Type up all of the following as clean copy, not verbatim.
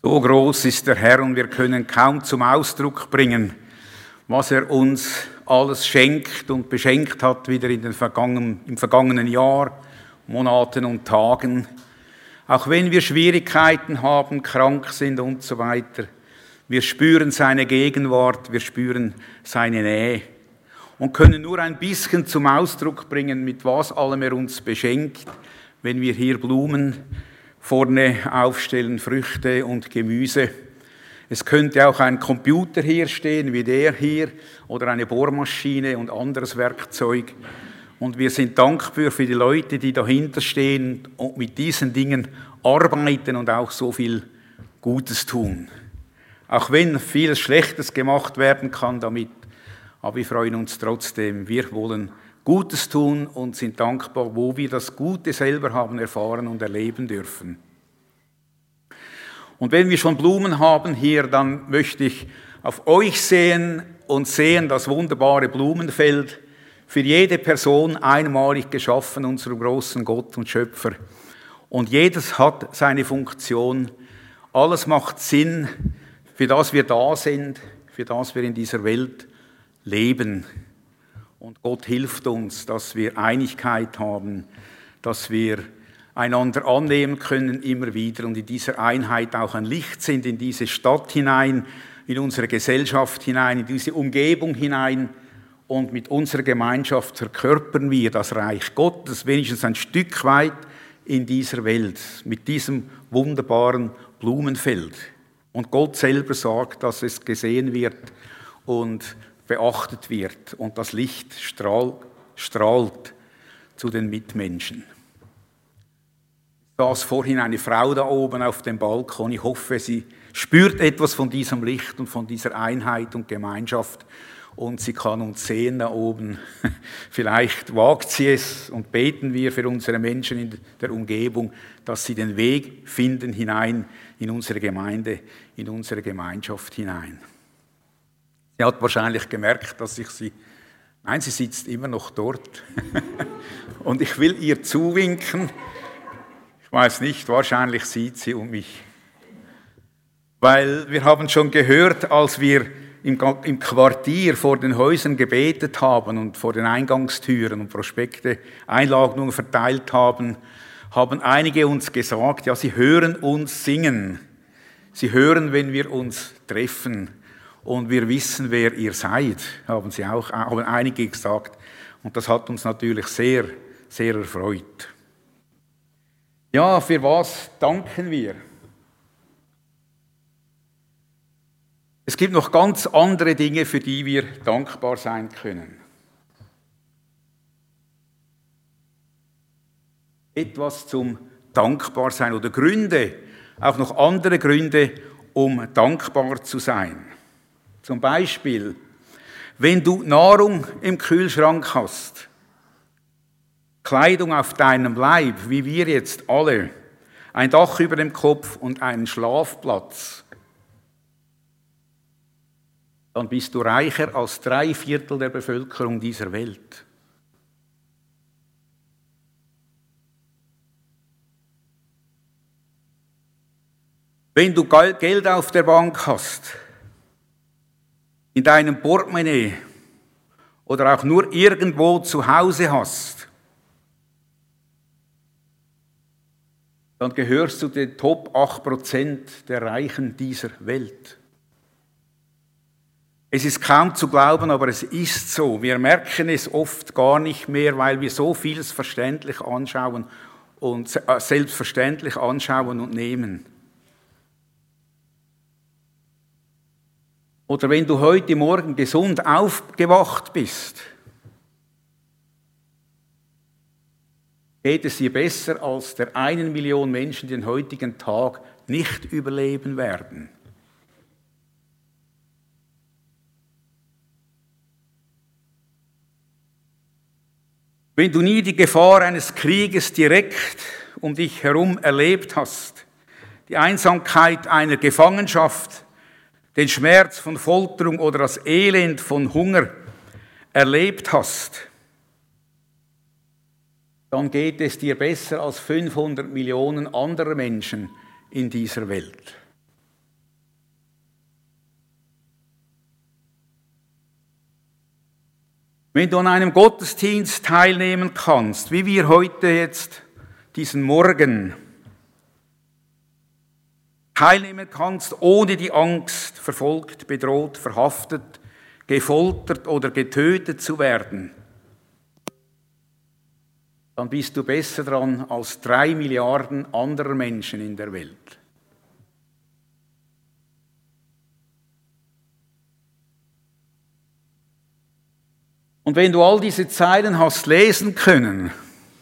So groß ist der Herr und wir können kaum zum Ausdruck bringen, was er uns alles schenkt und beschenkt hat, wieder im vergangenen Jahr, Monaten und Tagen. Auch wenn wir Schwierigkeiten haben, krank sind und so weiter, wir spüren seine Gegenwart, wir spüren seine Nähe und können nur ein bisschen zum Ausdruck bringen, mit was allem er uns beschenkt, wenn wir hier Blumen vorne aufstellen, Früchte und Gemüse. Es könnte auch ein Computer hier stehen, wie der hier, oder eine Bohrmaschine und anderes Werkzeug. Und wir sind dankbar für die Leute, die dahinter stehen und mit diesen Dingen arbeiten und auch so viel Gutes tun. Auch wenn viel Schlechtes gemacht werden kann damit, aber wir freuen uns trotzdem. Wir wollen Gutes tun und sind dankbar, wo wir das Gute selber haben erfahren und erleben dürfen. Und wenn wir schon Blumen haben hier, dann möchte ich auf euch sehen und sehen das wunderbare Blumenfeld, für jede Person einmalig geschaffen, unserem großen Gott und Schöpfer. Und jedes hat seine Funktion, alles macht Sinn, für das wir da sind, für das wir in dieser Welt leben. Und Gott hilft uns, dass wir Einigkeit haben, dass wir einander annehmen können immer wieder und in dieser Einheit auch ein Licht sind, in diese Stadt hinein, in unsere Gesellschaft hinein, in diese Umgebung hinein. Und mit unserer Gemeinschaft verkörpern wir das Reich Gottes, wenigstens ein Stück weit in dieser Welt, mit diesem wunderbaren Blumenfeld. Und Gott selber sagt, dass es gesehen wird und beachtet wird und das Licht strahlt zu den Mitmenschen. Da saß vorhin eine Frau da oben auf dem Balkon. Ich hoffe, sie spürt etwas von diesem Licht und von dieser Einheit und Gemeinschaft und sie kann uns sehen da oben. Vielleicht wagt sie es und beten wir für unsere Menschen in der Umgebung, dass sie den Weg finden hinein in unsere Gemeinde, in unsere Gemeinschaft hinein. Sie hat wahrscheinlich gemerkt, dass sie sitzt immer noch dort. Und ich will ihr zuwinken. Ich weiß nicht, wahrscheinlich sieht sie um mich. Weil wir haben schon gehört, als wir im Quartier vor den Häusern gebetet haben und vor den Eingangstüren und Prospekte, Einladungen verteilt haben, haben einige uns gesagt, ja, sie hören uns singen. Sie hören, wenn wir uns treffen. Und wir wissen, wer ihr seid, haben einige gesagt. Und das hat uns natürlich sehr, sehr erfreut. Ja, für was danken wir? Es gibt noch ganz andere Dinge, für die wir dankbar sein können. Etwas zum Dankbarsein oder Gründe, auch noch andere Gründe, um dankbar zu sein. Zum Beispiel, wenn du Nahrung im Kühlschrank hast, Kleidung auf deinem Leib, wie wir jetzt alle, ein Dach über dem Kopf und einen Schlafplatz, dann bist du reicher als 3/4 der Bevölkerung dieser Welt. Wenn du Geld auf der Bank hast, in deinem Portemonnaie oder auch nur irgendwo zu Hause hast, dann gehörst du den Top 8% der Reichen dieser Welt. Es ist kaum zu glauben, aber es ist so. Wir merken es oft gar nicht mehr, weil wir so vieles verständlich anschauen und selbstverständlich anschauen und nehmen. Oder wenn du heute Morgen gesund aufgewacht bist, geht es dir besser als der 1 Million Menschen, die den heutigen Tag nicht überleben werden. Wenn du nie die Gefahr eines Krieges direkt um dich herum erlebt hast, die Einsamkeit einer Gefangenschaft, den Schmerz von Folterung oder das Elend von Hunger erlebt hast, dann geht es dir besser als 500 Millionen anderer Menschen in dieser Welt. Wenn du an einem Gottesdienst teilnehmen kannst, wie wir heute jetzt diesen Morgen teilnehmen kannst, ohne die Angst, verfolgt, bedroht, verhaftet, gefoltert oder getötet zu werden, dann bist du besser dran als 3 Milliarden anderer Menschen in der Welt. Und wenn du all diese Zeilen hast lesen können,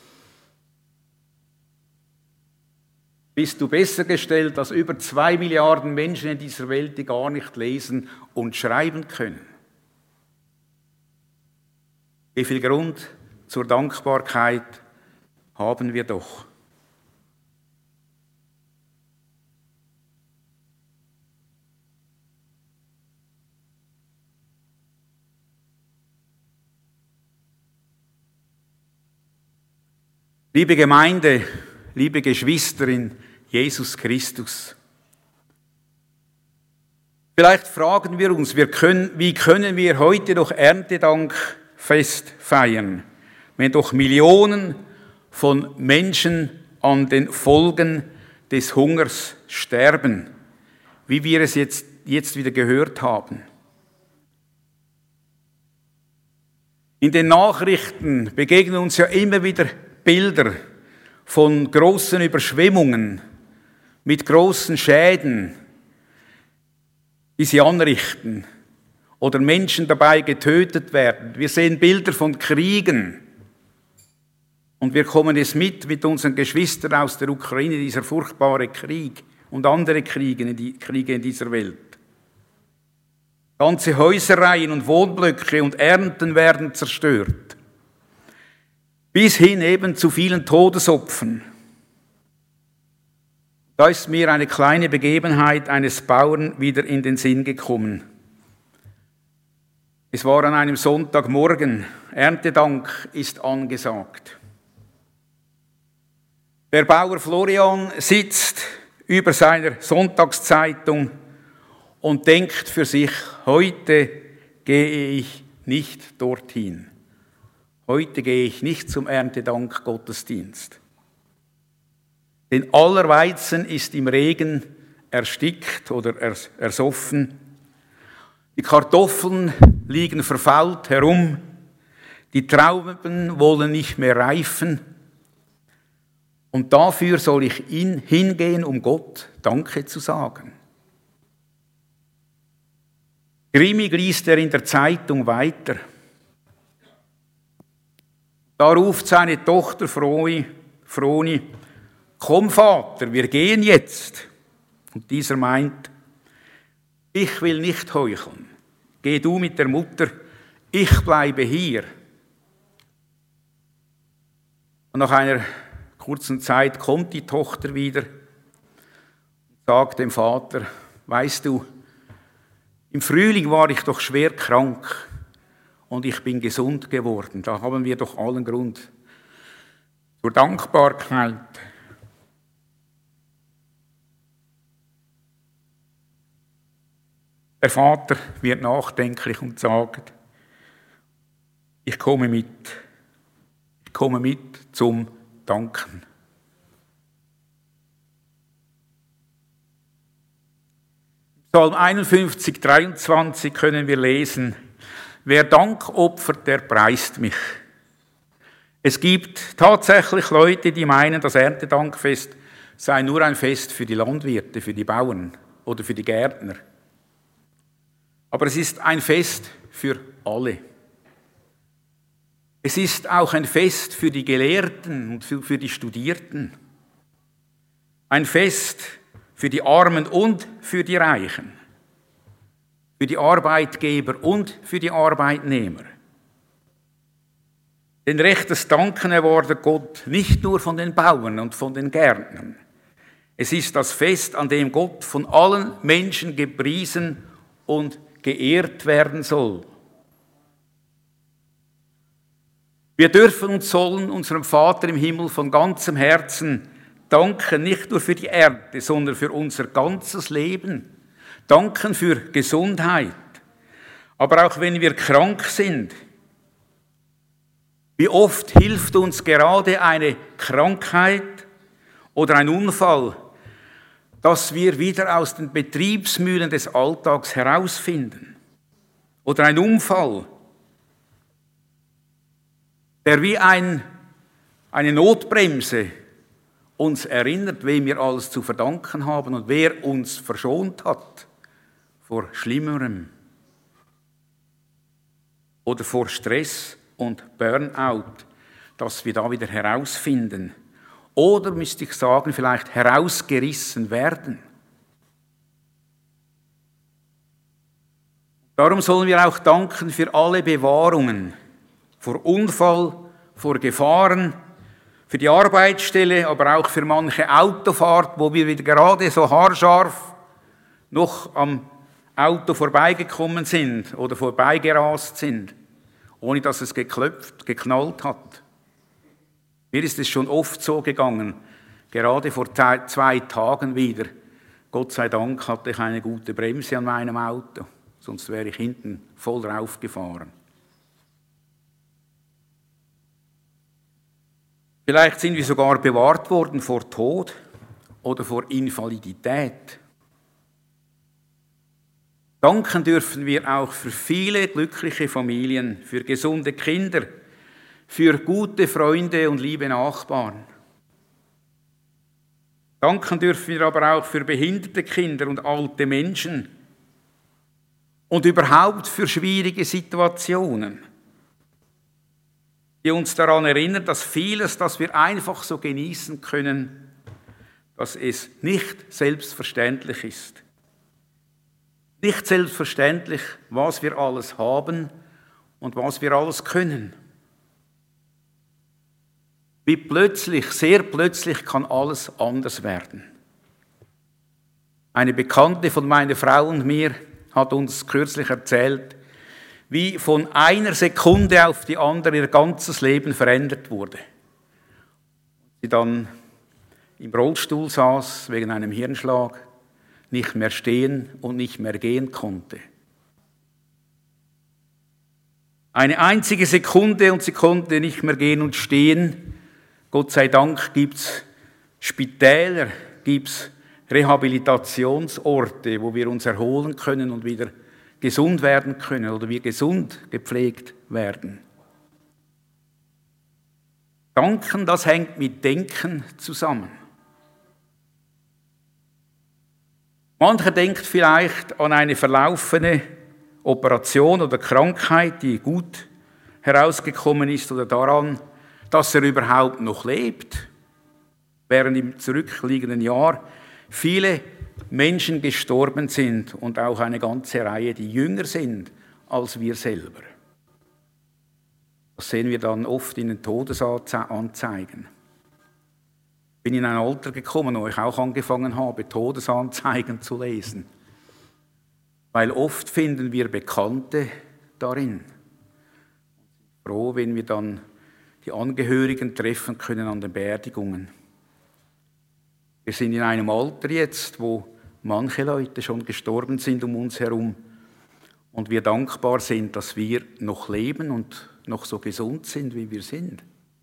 bist du besser gestellt als über 2 Milliarden Menschen in dieser Welt, die gar nicht lesen und schreiben können. Wie viel Grund zur Dankbarkeit haben wir doch. Liebe Gemeinde, liebe Geschwister in Jesus Christus, vielleicht fragen wir uns, wie können wir heute doch Erntedankfest feiern, wenn doch Millionen von Menschen an den Folgen des Hungers sterben, wie wir es jetzt wieder gehört haben. In den Nachrichten begegnen uns ja immer wieder Bilder von großen Überschwemmungen mit großen Schäden, die sie anrichten oder Menschen dabei getötet werden. Wir sehen Bilder von Kriegen und wir kommen es mit unseren Geschwistern aus der Ukraine, dieser furchtbare Krieg und andere Kriege in dieser Welt. Ganze Häuserreihen und Wohnblöcke und Ernten werden zerstört. Bis hin eben zu vielen Todesopfern. Da ist mir eine kleine Begebenheit eines Bauern wieder in den Sinn gekommen. Es war an einem Sonntagmorgen. Erntedank ist angesagt. Der Bauer Florian sitzt über seiner Sonntagszeitung und denkt für sich, heute gehe ich nicht dorthin. Heute gehe ich nicht zum Erntedank-Gottesdienst. Denn aller Weizen ist im Regen erstickt oder ersoffen. Die Kartoffeln liegen verfault herum. Die Trauben wollen nicht mehr reifen. Und dafür soll ich hingehen, um Gott Danke zu sagen. Grimmig liest er in der Zeitung weiter. Da ruft seine Tochter Froni, komm Vater, wir gehen jetzt. Und dieser meint, ich will nicht heucheln. Geh du mit der Mutter, ich bleibe hier. Und nach einer kurzen Zeit kommt die Tochter wieder und sagt dem Vater, weißt du, im Frühling war ich doch schwer krank. Und ich bin gesund geworden. Da haben wir doch allen Grund zur Dankbarkeit. Der Vater wird nachdenklich und sagt, ich komme mit zum Danken. Psalm 51, 23 können wir lesen, wer Dank opfert, der preist mich. Es gibt tatsächlich Leute, die meinen, das Erntedankfest sei nur ein Fest für die Landwirte, für die Bauern oder für die Gärtner. Aber es ist ein Fest für alle. Es ist auch ein Fest für die Gelehrten und für die Studierten. Ein Fest für die Armen und für die Reichen. Für die Arbeitgeber und für die Arbeitnehmer. Denn rechtes Danken erwartet Gott nicht nur von den Bauern und von den Gärtnern. Es ist das Fest, an dem Gott von allen Menschen gepriesen und geehrt werden soll. Wir dürfen und sollen unserem Vater im Himmel von ganzem Herzen danken, nicht nur für die Ernte, sondern für unser ganzes Leben. Danken für Gesundheit. Aber auch wenn wir krank sind, Wie oft hilft uns gerade eine Krankheit oder ein Unfall, dass wir wieder aus den Betriebsmühlen des Alltags herausfinden. Oder ein Unfall, der wie eine Notbremse uns erinnert, wem wir alles zu verdanken haben und wer uns verschont hat vor Schlimmerem. Oder vor Stress und Burnout, dass wir da wieder herausfinden. Oder, müsste ich sagen, vielleicht herausgerissen werden. Darum sollen wir auch danken für alle Bewahrungen, vor Unfall, vor Gefahren, für die Arbeitsstelle, aber auch für manche Autofahrt, wo wir wieder gerade so haarscharf noch am Auto vorbeigekommen sind oder vorbeigerast sind, ohne dass es geknallt hat. Mir ist es schon oft so gegangen, gerade vor 2 Tagen wieder. Gott sei Dank hatte ich eine gute Bremse an meinem Auto, sonst wäre ich hinten voll drauf gefahren. Vielleicht sind wir sogar bewahrt worden vor Tod oder vor Invalidität. Danken dürfen wir auch für viele glückliche Familien, für gesunde Kinder, für gute Freunde und liebe Nachbarn. Danken dürfen wir aber auch für behinderte Kinder und alte Menschen und überhaupt für schwierige Situationen, die uns daran erinnern, dass vieles, das wir einfach so genießen können, dass es nicht selbstverständlich ist. Nicht selbstverständlich, was wir alles haben und was wir alles können. Wie plötzlich, sehr plötzlich kann alles anders werden. Eine Bekannte von meiner Frau und mir hat uns kürzlich erzählt, wie von einer Sekunde auf die andere ihr ganzes Leben verändert wurde. Sie dann im Rollstuhl saß wegen einem Hirnschlag, nicht mehr stehen und nicht mehr gehen konnte. Eine einzige Sekunde und sie konnte nicht mehr gehen und stehen. Gott sei Dank gibt es Spitäler, gibt es Rehabilitationsorte, wo wir uns erholen können und wieder gesund werden können oder wir gesund gepflegt werden. Danken, das hängt mit Denken zusammen. Mancher denkt vielleicht an eine verlaufene Operation oder Krankheit, die gut herausgekommen ist, oder daran, dass er überhaupt noch lebt, während im zurückliegenden Jahr viele Menschen gestorben sind und auch eine ganze Reihe, die jünger sind als wir selber. Das sehen wir dann oft in den Todesanzeigen. Ich bin in ein Alter gekommen, wo ich auch angefangen habe, Todesanzeigen zu lesen. Weil oft finden wir Bekannte darin. Ich bin froh, wenn wir dann die Angehörigen treffen können an den Beerdigungen. Wir sind in einem Alter jetzt, wo manche Leute schon gestorben sind um uns herum und wir dankbar sind, dass wir noch leben und noch so gesund sind, wie wir sind.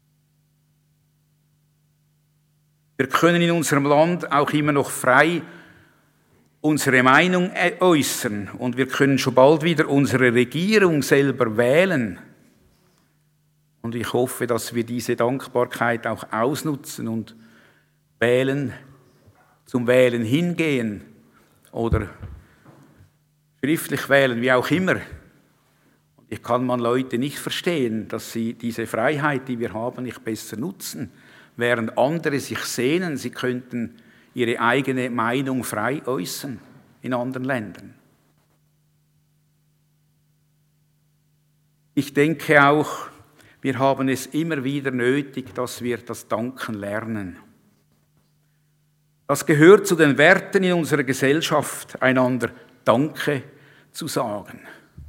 Wir können in unserem Land auch immer noch frei unsere Meinung äußern und wir können schon bald wieder unsere Regierung selber wählen. Und ich hoffe, dass wir diese Dankbarkeit auch ausnutzen und zum Wählen hingehen oder schriftlich wählen, wie auch immer. Ich kann man Leute nicht verstehen, dass sie diese Freiheit, die wir haben, nicht besser nutzen, während andere sich sehnen, sie könnten ihre eigene Meinung frei äußern in anderen Ländern. Ich denke auch, wir haben es immer wieder nötig, dass wir das Danken lernen. Das gehört zu den Werten in unserer Gesellschaft, einander Danke zu sagen.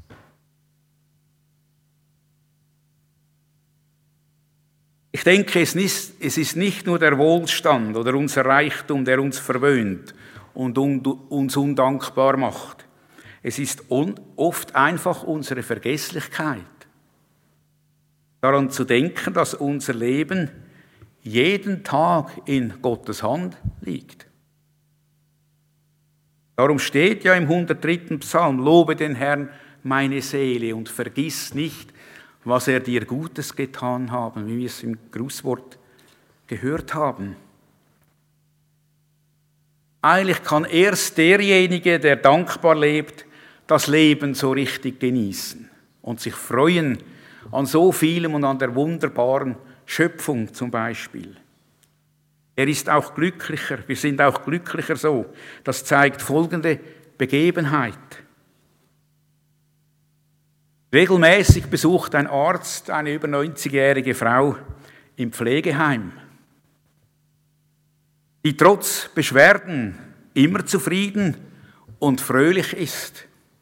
Ich denke, es ist nicht nur der Wohlstand oder unser Reichtum, der uns verwöhnt und uns undankbar macht. Es ist oft einfach unsere Vergesslichkeit. daran zu denken, dass unser Leben jeden Tag in Gottes Hand liegt. Darum steht ja im 103. Psalm, lobe den Herrn, meine Seele, und vergiss nicht, was er dir Gutes getan hat, wie wir es im Grußwort gehört haben. Eigentlich kann erst derjenige, der dankbar lebt, das Leben so richtig genießen und sich freuen an so vielem und an der wunderbaren Schöpfung zum Beispiel. Er ist auch glücklicher, wir sind auch glücklicher so. Das zeigt folgende Begebenheit. Regelmäßig besucht ein Arzt eine über 90-jährige Frau im Pflegeheim, die trotz Beschwerden immer zufrieden und fröhlich ist.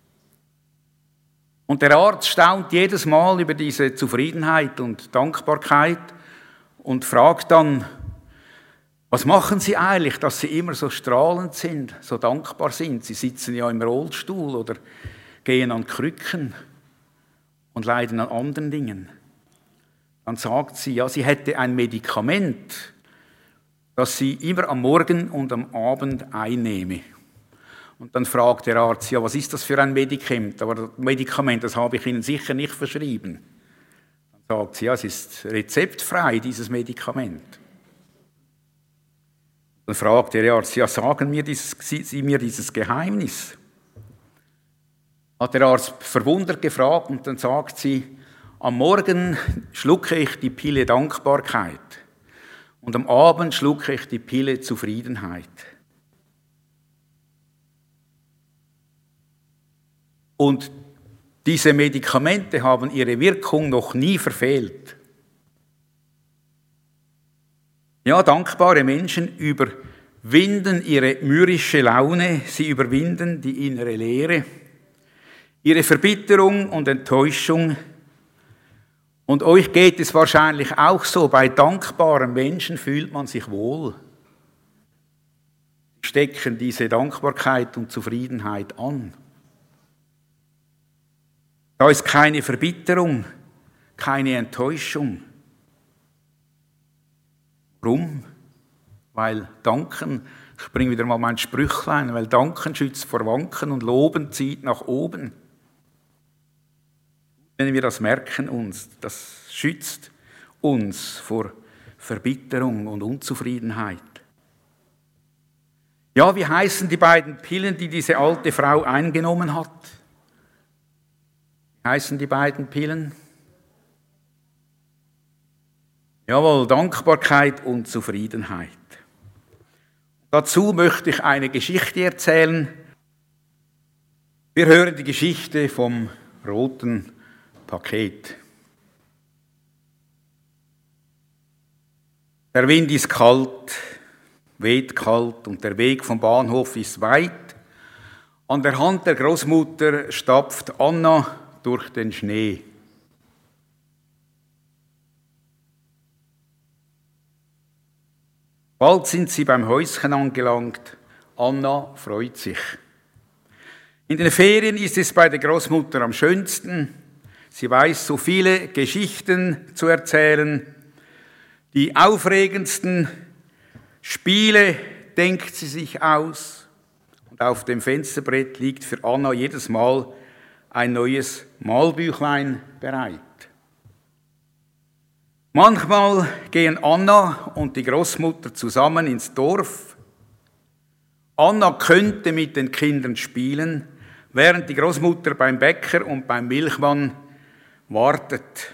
Und der Arzt staunt jedes Mal über diese Zufriedenheit und Dankbarkeit und fragt dann, was machen Sie eigentlich, dass Sie immer so strahlend sind, so dankbar sind? Sie sitzen ja im Rollstuhl oder gehen an Krücken und leiden an anderen Dingen. Dann sagt sie, ja, sie hätte ein Medikament, das sie immer am Morgen und am Abend einnehme. Und dann fragt der Arzt, ja, was ist das für ein Medikament? Aber das Medikament, das habe ich Ihnen sicher nicht verschrieben. Dann sagt sie, ja, es ist rezeptfrei, dieses Medikament. Dann fragt der Arzt, ja, sagen Sie mir dieses Geheimnis. Hat der Arzt verwundert gefragt und dann sagt sie, am Morgen schlucke ich die Pille Dankbarkeit und am Abend schlucke ich die Pille Zufriedenheit. Und diese Medikamente haben ihre Wirkung noch nie verfehlt. Ja, dankbare Menschen überwinden ihre mürrische Laune, sie überwinden die innere Leere, ihre Verbitterung und Enttäuschung. Und euch geht es wahrscheinlich auch so, bei dankbaren Menschen fühlt man sich wohl. Stecken diese Dankbarkeit und Zufriedenheit an. Da ist keine Verbitterung, keine Enttäuschung. Warum? Weil Danken, ich bringe wieder mal mein Sprüchlein, weil Danken schützt vor Wanken und Loben zieht nach oben. Wenn wir das merken uns, das schützt uns vor Verbitterung und Unzufriedenheit. Ja, wie heißen die beiden Pillen, die diese alte Frau eingenommen hat? Wie heißen die beiden Pillen? Jawohl, Dankbarkeit und Zufriedenheit. Dazu möchte ich eine Geschichte erzählen. Wir hören die Geschichte vom roten Paket. Der Wind ist kalt, weht kalt und der Weg vom Bahnhof ist weit. An der Hand der Großmutter stapft Anna durch den Schnee. Bald sind sie beim Häuschen angelangt. Anna freut sich. In den Ferien ist es bei der Großmutter am schönsten. Sie weiß so viele Geschichten zu erzählen. Die aufregendsten Spiele denkt sie sich aus. Und auf dem Fensterbrett liegt für Anna jedes Mal ein neues Malbüchlein bereit. Manchmal gehen Anna und die Großmutter zusammen ins Dorf. Anna könnte mit den Kindern spielen, während die Großmutter beim Bäcker und beim Milchmann wartet.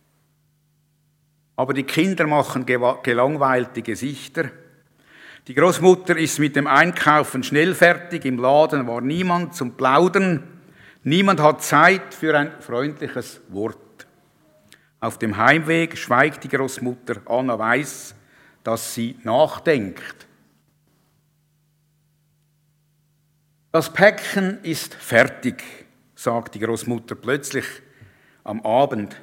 Aber die Kinder machen gelangweilte Gesichter. Die Großmutter ist mit dem Einkaufen schnell fertig, im Laden war niemand zum Plaudern, niemand hat Zeit für ein freundliches Wort. Auf dem Heimweg schweigt die Großmutter, Anna weiß, dass sie nachdenkt. Das Päckchen ist fertig, sagt die Großmutter plötzlich am Abend.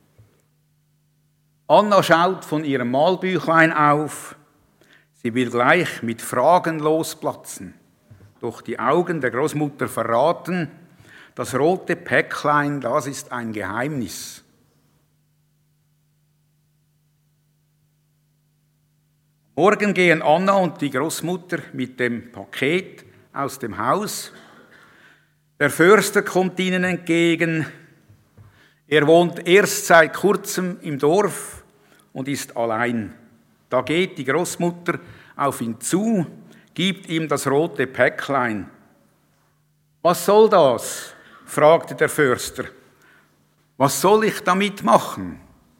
Anna schaut von ihrem Malbüchlein auf. Sie will gleich mit Fragen losplatzen. Doch die Augen der Großmutter verraten, das rote Päcklein, das ist ein Geheimnis. Morgen gehen Anna und die Großmutter mit dem Paket aus dem Haus. Der Förster kommt ihnen entgegen. Er wohnt erst seit kurzem im Dorf und ist allein. Da geht die Großmutter auf ihn zu, gibt ihm das rote Päcklein. Was soll das? Fragte der Förster. Was soll ich damit machen?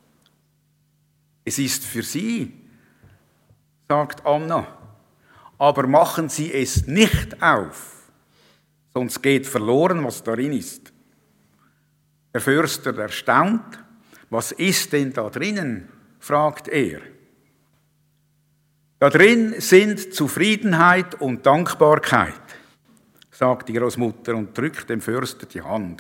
Es ist für Sie, sagt Anna, aber machen Sie es nicht auf, sonst geht verloren, was darin ist. Der Förster erstaunt, was ist denn da drinnen? Fragt er. Da drin sind Zufriedenheit und Dankbarkeit, sagt die Großmutter und drückt dem Förster die Hand.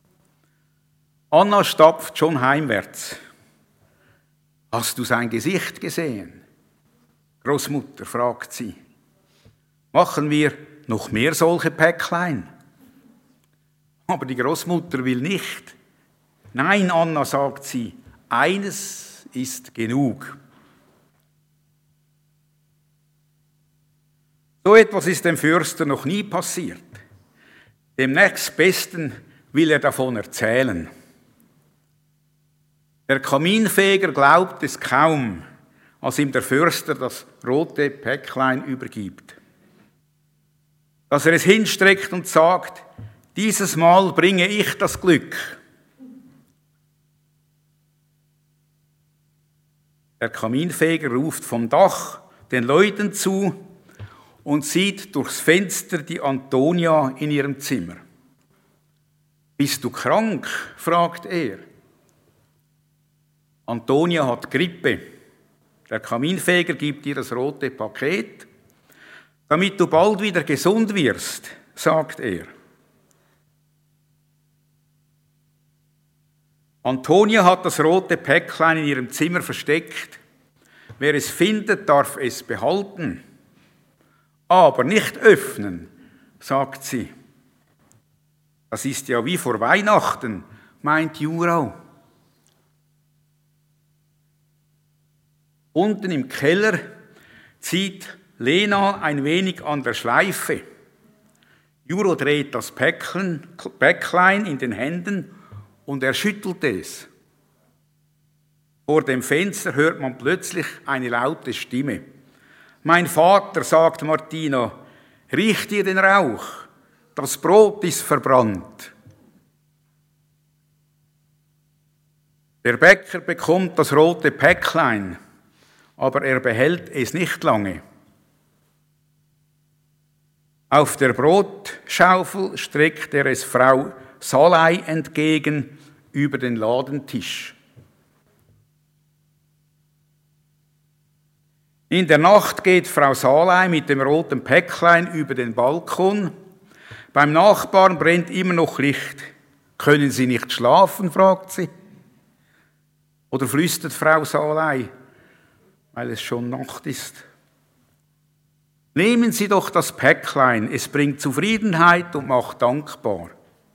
Anna stapft schon heimwärts. Hast du sein Gesicht gesehen? Großmutter, fragt sie. Machen wir noch mehr solche Päcklein? Aber die Großmutter will nicht. Nein, Anna, sagt sie, eines ist genug. So etwas ist dem Förster noch nie passiert. Dem Nächstbesten will er davon erzählen. Der Kaminfeger glaubt es kaum, als ihm der Förster das rote Päcklein übergibt. Dass er es hinstreckt und sagt, dieses Mal bringe ich das Glück. Der Kaminfeger ruft vom Dach den Leuten zu und sieht durchs Fenster die Antonia in ihrem Zimmer. Bist du krank? Fragt er. Antonia hat Grippe. Der Kaminfeger gibt ihr das rote Paket. Damit du bald wieder gesund wirst, sagt er. Antonia hat das rote Päcklein in ihrem Zimmer versteckt. Wer es findet, darf es behalten. Aber nicht öffnen, sagt sie. Das ist ja wie vor Weihnachten, meint Jurau. Unten im Keller zieht Lena ein wenig an der Schleife. Juro dreht das Päcklein in den Händen und er schüttelt es. Vor dem Fenster hört man plötzlich eine laute Stimme. Mein Vater, sagt Martina, riecht ihr den Rauch? Das Brot ist verbrannt. Der Bäcker bekommt das rote Päcklein, aber er behält es nicht lange. Auf der Brotschaufel streckt er es Frau Salai entgegen über den Ladentisch. In der Nacht geht Frau Salai mit dem roten Päcklein über den Balkon. Beim Nachbarn brennt immer noch Licht. Können Sie nicht schlafen, fragt sie. Oder flüstert Frau Salai, weil es schon Nacht ist. Nehmen Sie doch das Päcklein, es bringt Zufriedenheit und macht dankbar.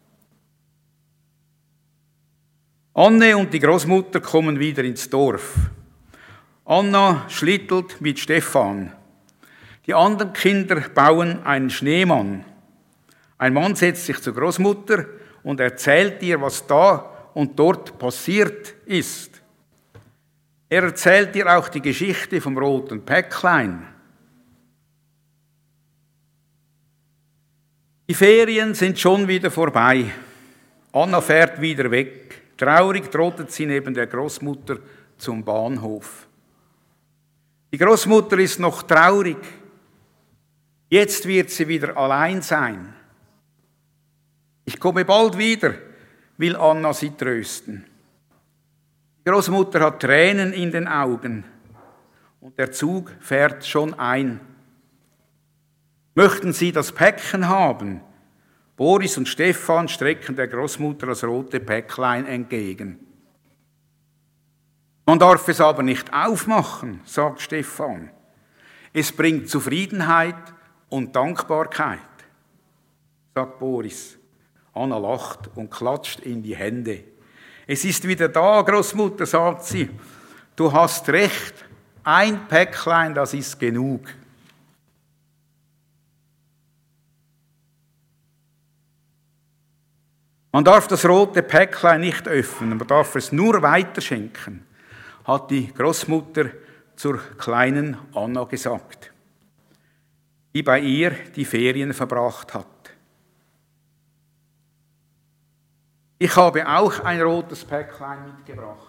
Anne und die Großmutter kommen wieder ins Dorf. Anna schlittelt mit Stefan. Die anderen Kinder bauen einen Schneemann. Ein Mann setzt sich zur Großmutter und erzählt ihr, was da und dort passiert ist. Er erzählt ihr auch die Geschichte vom roten Päcklein. Die Ferien sind schon wieder vorbei. Anna fährt wieder weg. Traurig trottet sie neben der Großmutter zum Bahnhof. Die Großmutter ist noch traurig. Jetzt wird sie wieder allein sein. Ich komme bald wieder, will Anna sie trösten. Die Großmutter hat Tränen in den Augen und der Zug fährt schon ein. Möchten Sie das Päckchen haben? Boris und Stefan strecken der Großmutter das rote Päcklein entgegen. Man darf es aber nicht aufmachen, sagt Stefan. Es bringt Zufriedenheit und Dankbarkeit, sagt Boris. Anna lacht und klatscht in die Hände. Es ist wieder da, Großmutter, sagt sie. Du hast recht, Ein Päcklein, das ist genug. Man darf das rote Päcklein nicht öffnen, man darf es nur weiterschenken, hat die Großmutter zur kleinen Anna gesagt, die bei ihr die Ferien verbracht hat. Ich habe auch ein rotes Päcklein mitgebracht.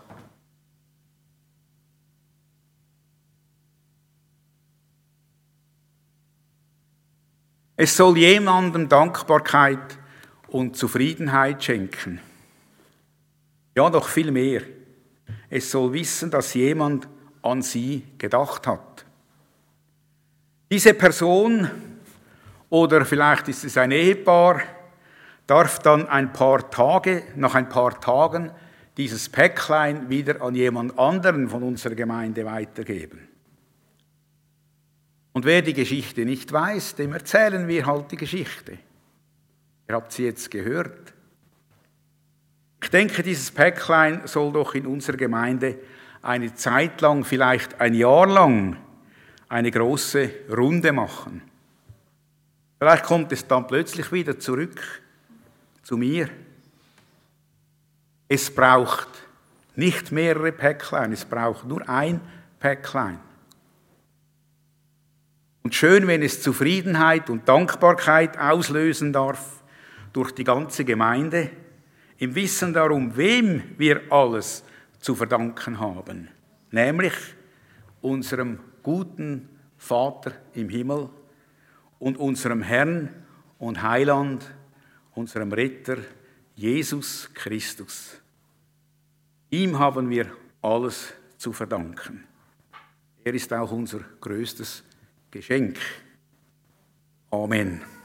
Es soll jemandem Dankbarkeit und Zufriedenheit schenken. Ja, noch viel mehr. Es soll wissen, dass jemand an sie gedacht hat. Diese Person, oder vielleicht ist es ein Ehepaar, darf dann nach ein paar Tagen dieses Päcklein wieder an jemand anderen von unserer Gemeinde weitergeben. Und wer die Geschichte nicht weiß, dem erzählen wir halt die Geschichte. Ihr habt sie jetzt gehört. Ich denke, dieses Päcklein soll doch in unserer Gemeinde eine Zeit lang, vielleicht ein Jahr lang, eine große Runde machen. Vielleicht kommt es dann plötzlich wieder zurück zu mir. Es braucht nicht mehrere Päcklein, es braucht nur ein Päcklein. Und schön, wenn es Zufriedenheit und Dankbarkeit auslösen darf durch die ganze Gemeinde, im Wissen darum, wem wir alles zu verdanken haben, nämlich unserem guten Vater im Himmel und unserem Herrn und Heiland, unserem Retter, Jesus Christus. Ihm haben wir alles zu verdanken. Er ist auch unser größtes Geschenk. Amen.